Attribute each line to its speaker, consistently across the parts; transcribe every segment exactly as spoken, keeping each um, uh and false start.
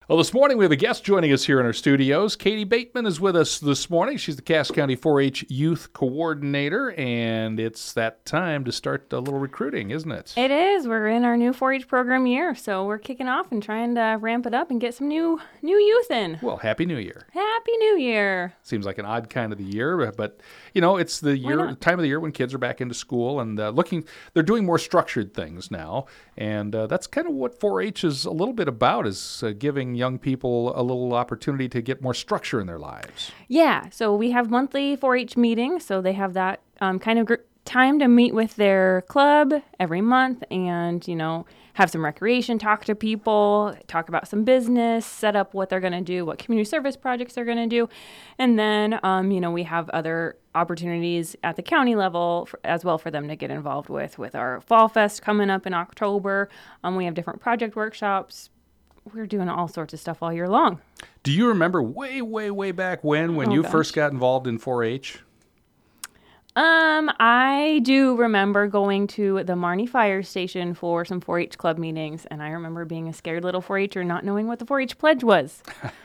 Speaker 1: Well, this morning we have a guest joining us here in our studios. Katie Bateman is with us this morning. She's the Cass County four H Youth Coordinator, and it's that time to start a little recruiting, isn't it?
Speaker 2: It is. We're in our new four H program year, so we're kicking off and trying to ramp it up and get some new new youth in.
Speaker 1: Well, Happy New Year.
Speaker 2: Happy New Year.
Speaker 1: Seems like an odd kind of the year, but, you know, it's the year, the time of the year when kids are back into school and uh, looking, they're doing more structured things now, and uh, that's kind of what four H is a little bit about, is uh, giving young people a little opportunity to get more structure in their lives.
Speaker 2: Yeah, so we have monthly four H meetings, so they have that um, kind of gr- time to meet with their club every month and, you know, have some recreation, talk to people, talk about some business, set up what they're going to do, what community service projects they're going to do. And then, um, you know, we have other opportunities at the county level for, as well for them to get involved with, with our Fall Fest coming up in October. Um, we have different project workshops. We're doing all sorts of stuff all year long.
Speaker 1: Do you remember way, way, way back when, when
Speaker 2: oh,
Speaker 1: you
Speaker 2: gosh.
Speaker 1: first got involved in four H?
Speaker 2: Um, I do remember going to the Marnie Fire Station for some four H club meetings, and I remember being a scared little four H-er not knowing what the four H pledge was.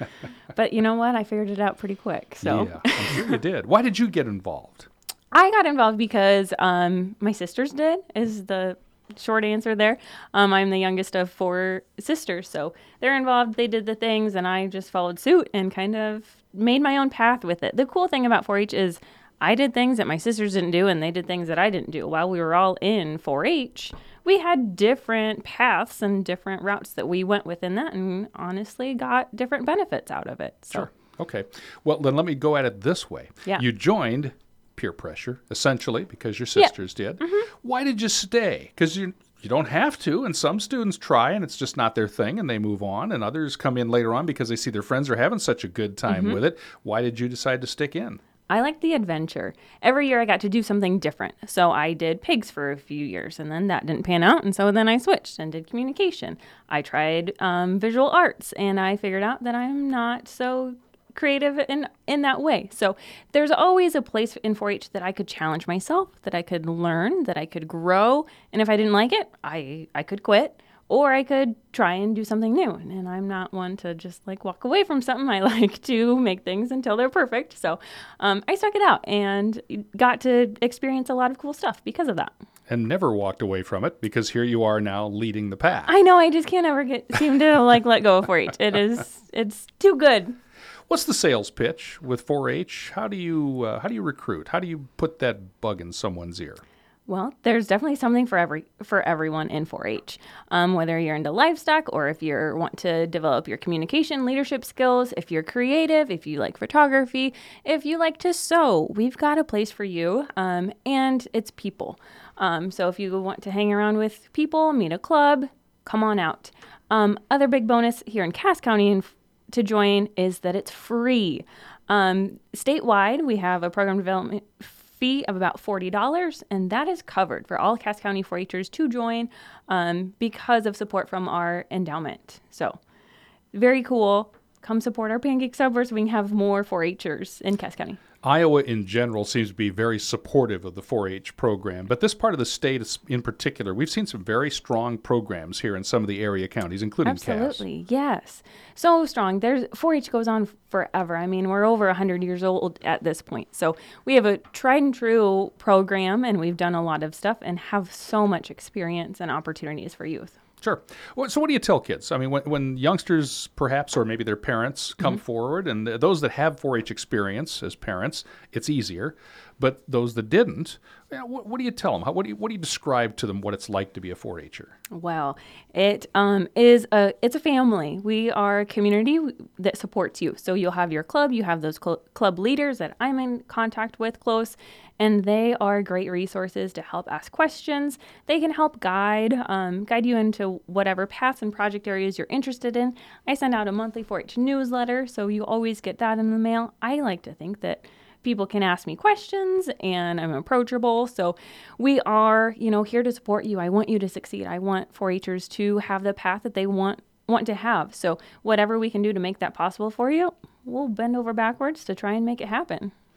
Speaker 2: But you know what? I figured it out pretty quick. So
Speaker 1: Yeah, I'm sure you did. Why did you get involved?
Speaker 2: I got involved because um, my sisters did, is the short answer there. Um, I'm the youngest of four sisters, so they're involved. They did the things, and I just followed suit and kind of made my own path with it. The cool thing about four H is I did things that my sisters didn't do, and they did things that I didn't do. While we were all in four H, we had different paths and different routes that we went within that, and honestly got different benefits out of it. So.
Speaker 1: Sure. Okay. Well, then let me go at it this way.
Speaker 2: Yeah.
Speaker 1: You joined peer pressure, essentially, because your sisters
Speaker 2: yeah.
Speaker 1: did.
Speaker 2: Mm-hmm.
Speaker 1: Why did you stay? Because you you don't have to, and some students try, and it's just not their thing, and they move on, and others come in later on because they see their friends are having such a good time
Speaker 2: mm-hmm.
Speaker 1: with it. Why did you decide to stick in?
Speaker 2: I like the adventure. Every year I got to do something different. So I did pigs for a few years, and then that didn't pan out, and so then I switched and did communication. I tried um, visual arts, and I figured out that I'm not so creative in in that way. So there's always a place in four H that I could challenge myself, that I could learn, that I could grow, and if I didn't like it, I I could quit. Or I could try and do something new. And I'm not one to just like walk away from something. I like to make things until they're perfect. So um, I stuck it out and got to experience a lot of cool stuff because of that.
Speaker 1: And never walked away from it, because here you are now leading the pack.
Speaker 2: I know. I just can't ever get seem to like let go of four H. It is it's too good.
Speaker 1: What's the sales pitch with four H? How do you uh, how do you recruit? How do you put that bug in someone's ear?
Speaker 2: Well, there's definitely something for every for everyone in four H. Um, whether you're into livestock or if you want to develop your communication, leadership skills, if you're creative, if you like photography, if you like to sew, we've got a place for you. Um, and it's people. Um, so if you want to hang around with people, meet a club, come on out. Um, other big bonus here in Cass County and to join is that it's free. Um, statewide, we have a program development fee of about forty dollars, and that is covered for all Cass County four H'ers to join um, because of support from our endowment. So very cool. Come support our Pancake Supper so we can have more four H'ers in Cass County.
Speaker 1: Iowa in general seems to be very supportive of the four H program, but this part of the state is, in particular, we've seen some very strong programs here in some of the area counties, including
Speaker 2: Absolutely,
Speaker 1: Cass.
Speaker 2: yes. So strong. There's four H goes on forever. I mean, we're over one hundred years old at this point. So we have a tried and true program, and we've done a lot of stuff and have so much experience and opportunities for youth.
Speaker 1: Sure. Well, so what do you tell kids? I mean, when, when youngsters perhaps, or maybe their parents, come mm-hmm. forward, and those that have four H experience as parents, it's easier. But those that didn't, you know, what, what do you tell them? How, what do you what do you describe to them what it's like to be a four H'er?
Speaker 2: Well, it um, is a it's a family. We are a community that supports you. So you'll have your club, you have those cl- club leaders that I'm in contact with close, and they are great resources to help ask questions. They can help guide um, guide you into whatever paths and project areas you're interested in. I send out a monthly four H newsletter, so you always get that in the mail. I like to think that people can ask me questions and I'm approachable. So we are, you know, here to support you. I want you to succeed. I want four H'ers to have the path that they want want to have. So whatever we can do to make that possible for you, we'll bend over backwards to try and make it happen.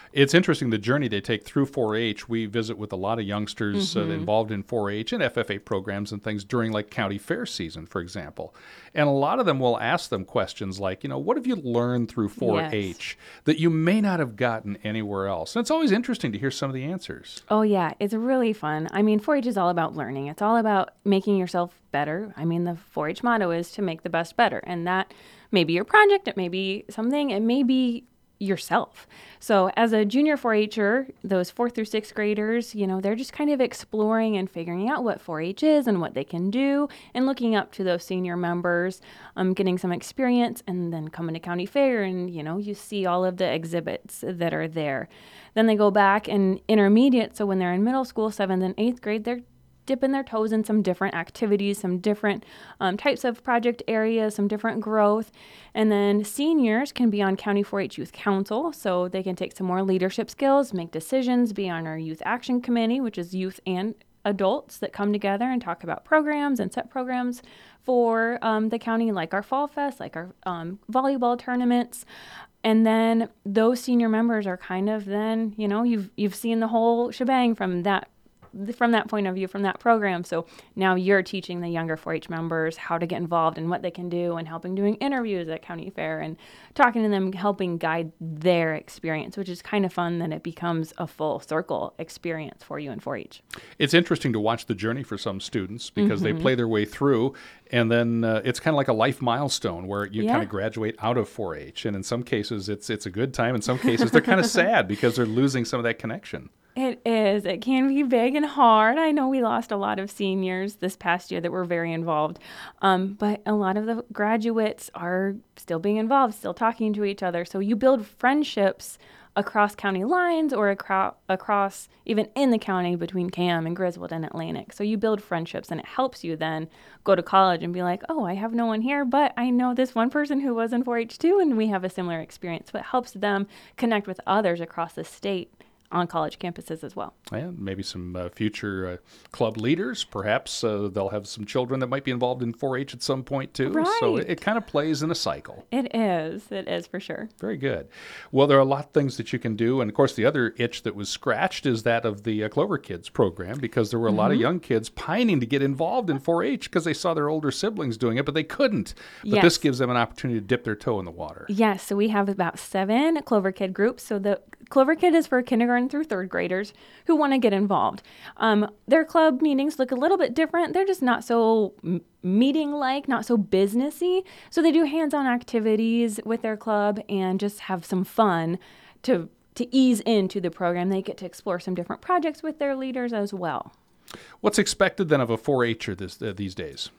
Speaker 1: It's interesting the journey they take through four H. We visit with a lot of youngsters mm-hmm. uh, involved in four H and F F A programs and things during like county fair season, for example. And a lot of them will ask them questions like, you know, what have you learned through four H yes. that you may not have gotten anywhere else? And it's always interesting to hear some of the answers.
Speaker 2: Oh, yeah. It's really fun. I mean, four H is all about learning. It's all about making yourself better. I mean, the four H motto is to make the best better. And that may be your project. It may be something. It may be yourself. So as a junior four H-er, those fourth through sixth graders, you know, they're just kind of exploring and figuring out what four H is and what they can do and looking up to those senior members, um, getting some experience and then coming to county fair and, you know, you see all of the exhibits that are there. Then they go back in intermediate. So when they're in middle school, seventh and eighth grade, they're dipping their toes in some different activities, some different um, types of project areas, some different growth. And then seniors can be on County four H Youth Council, so they can take some more leadership skills, make decisions, be on our Youth Action Committee, which is youth and adults that come together and talk about programs and set programs for um, the county, like our Fall Fest, like our um, volleyball tournaments. And then those senior members are kind of then, you know, you've you've seen the whole shebang from that from that point of view, from that program. So now you're teaching the younger four H members how to get involved and what they can do and helping doing interviews at county fair and talking to them, helping guide their experience, which is kind of fun. Then it becomes a full circle experience for you in four H.
Speaker 1: It's interesting to watch the journey for some students because mm-hmm. they play their way through and then uh, it's kind of like a life milestone where you yeah. kind of graduate out of four H. And in some cases it's it's a good time. In some cases they're kind of sad because they're losing some of that connection.
Speaker 2: It is. It can be big and hard. I know we lost a lot of seniors this past year that were very involved, um, but a lot of the graduates are still being involved, still talking to each other. So you build friendships across county lines or across, across even in the county between Cam and Griswold and Atlantic. So you build friendships and it helps you then go to college and be like, oh, I have no one here, but I know this one person who was in four H too, and we have a similar experience. So it helps them connect with others across the state on college campuses as well.
Speaker 1: And maybe some uh, future uh, club leaders. Perhaps uh, they'll have some children that might be involved in four H at some point too.
Speaker 2: Right.
Speaker 1: So it, it kind of plays in a cycle.
Speaker 2: It is. It is for sure.
Speaker 1: Very good. Well, there are a lot of things that you can do. And of course, the other itch that was scratched is that of the uh, Clover Kids program, because there were a mm-hmm. lot of young kids pining to get involved in four H because they saw their older siblings doing it, but they couldn't. But yes. this gives them an opportunity to dip their toe in the water.
Speaker 2: Yes. So we have about seven Clover Kid groups. So the Clover Kid is for kindergarten through third graders who want to get involved. Um, their club meetings look a little bit different. They're just not so m- meeting-like, not so businessy. So they do hands-on activities with their club and just have some fun to to ease into the program. They get to explore some different projects with their leaders as well.
Speaker 1: What's expected then of a four H-er this, uh, these days?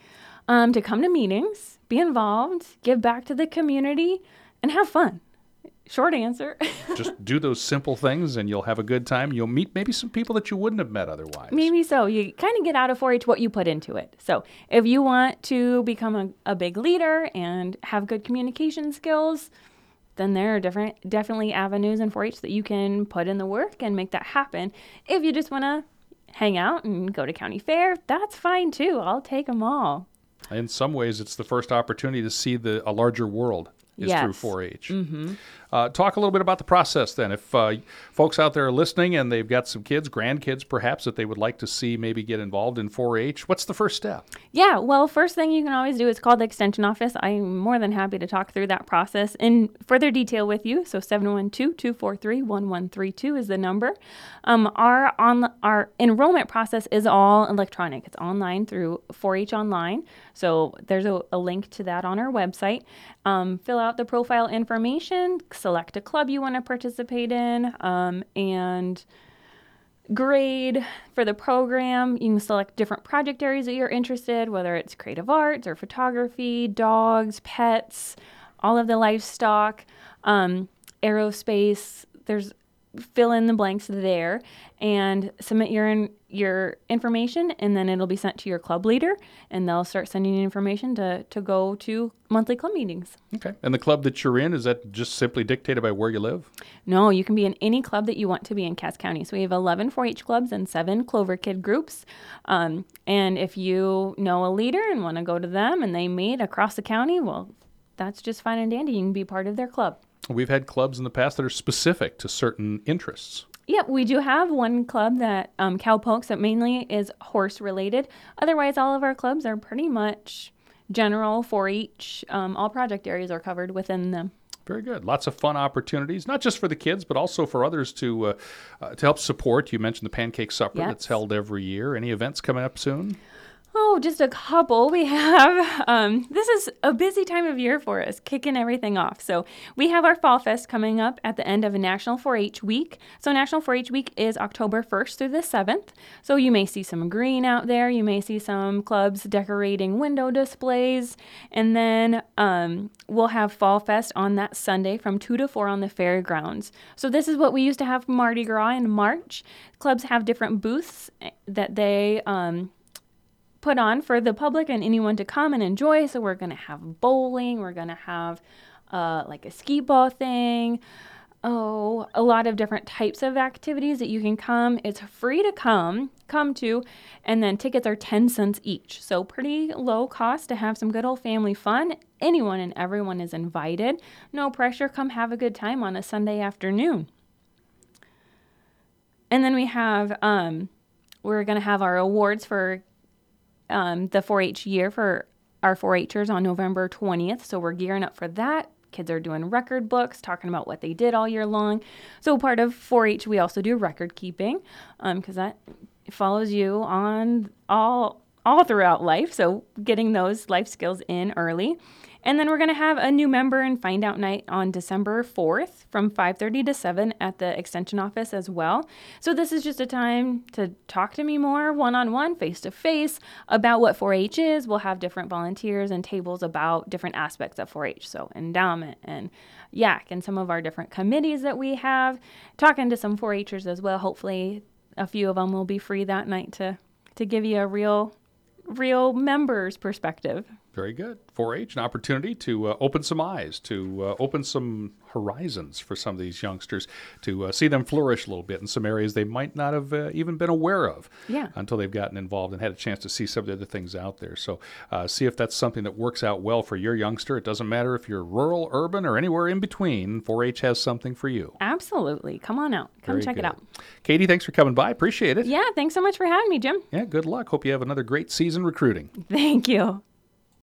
Speaker 2: Um, to come to meetings, be involved, give back to the community, and have fun. Short answer.
Speaker 1: Just do those simple things and you'll have a good time. You'll meet maybe some people that you wouldn't have met otherwise.
Speaker 2: Maybe so. You kind of get out of four H what you put into it. So if you want to become a, a big leader and have good communication skills, then there are different, definitely avenues in four H that you can put in the work and make that happen. If you just want to hang out and go to county fair, that's fine too. I'll take them all.
Speaker 1: In some ways, it's the first opportunity to see the a larger world. Is
Speaker 2: yes.
Speaker 1: through four H.
Speaker 2: Mm-hmm.
Speaker 1: Uh, talk a little bit about the process then. If uh, folks out there are listening and they've got some kids, grandkids perhaps, that they would like to see maybe get involved in four H, what's the first step?
Speaker 2: Yeah, well, first thing you can always do is call the Extension office. I'm more than happy to talk through that process in further detail with you. So seven one two, two four three, one one three two is the number. Um, our, on, our enrollment process is all electronic. It's online through four H Online. So there's a, a link to that on our website. Um, fill out the profile information, select a club you want to participate in, um, and grade for the program. You can select different project areas that you're interested, whether it's creative arts or photography, dogs, pets, all of the livestock, um, aerospace. There's fill in the blanks there and submit your in, your information, and then it'll be sent to your club leader, and they'll start sending you information to, to go to monthly club meetings.
Speaker 1: Okay. And the club that you're in, is that just simply dictated by where you live?
Speaker 2: No, you can be in any club that you want to be in Cass County. So we have eleven four H clubs and seven Clover Kid groups. Um, and if you know a leader and want to go to them and they meet across the county, well, that's just fine and dandy. You can be part of their club.
Speaker 1: We've had clubs in the past that are specific to certain interests.
Speaker 2: Yep, we do have one club that um, Cowpokes that mainly is horse related. Otherwise, all of our clubs are pretty much general four H. Um, all project areas are covered within them.
Speaker 1: Very good. Lots of fun opportunities, not just for the kids, but also for others to uh, uh, to help support. You mentioned the Pancake Supper
Speaker 2: Yes.
Speaker 1: that's held every year. Any events coming up soon?
Speaker 2: Oh, just a couple. We have, um, this is a busy time of year for us, kicking everything off. So we have our Fall Fest coming up at the end of a National four H Week. So National four H Week is October first through the seventh. So you may see some green out there. You may see some clubs decorating window displays. And then um, we'll have Fall Fest on that Sunday from two to four on the fairgrounds. So this is what we used to have Mardi Gras in March. Clubs have different booths that they um, put on for the public and anyone to come and enjoy. So we're going to have bowling. We're going to have uh, like a skee ball thing. Oh, a lot of different types of activities that you can come. It's free to come, come to, and then tickets are ten cents each. So pretty low cost to have some good old family fun. Anyone and everyone is invited. No pressure. Come have a good time on a Sunday afternoon. And then we have, um, we're going to have our awards for Um, the four H year for our four Hers on November twentieth. So we're gearing up for that. Kids are doing record books, talking about what they did all year long. So part of four H, we also do record keeping because um, that follows you on all all throughout life. So getting those life skills in early. And then we're going to have a new member and find out night on December fourth from five thirty to seven at the extension office as well. So this is just a time to talk to me more one-on-one, face-to-face about what four H is. We'll have different volunteers and tables about different aspects of four H. So endowment and Y A C and some of our different committees that we have. Talking to some four Hers as well. Hopefully a few of them will be free that night to, to give you a real, real member's perspective.
Speaker 1: Very good. four H, an opportunity to uh, open some eyes, to uh, open some horizons for some of these youngsters, to uh, see them flourish a little bit in some areas they might not have uh, even been aware of
Speaker 2: Yeah.
Speaker 1: until they've gotten involved and had a chance to see some of the other things out there. So uh, see if that's something that works out well for your youngster. It doesn't matter if you're rural, urban, or anywhere in between. four H has something for you.
Speaker 2: Absolutely. Come on out. Come
Speaker 1: Very
Speaker 2: check
Speaker 1: good.
Speaker 2: it out.
Speaker 1: Katie, thanks for coming by. Appreciate it.
Speaker 2: Yeah, thanks so much for having me, Jim.
Speaker 1: Yeah, good luck. Hope you have another great season recruiting.
Speaker 2: Thank you.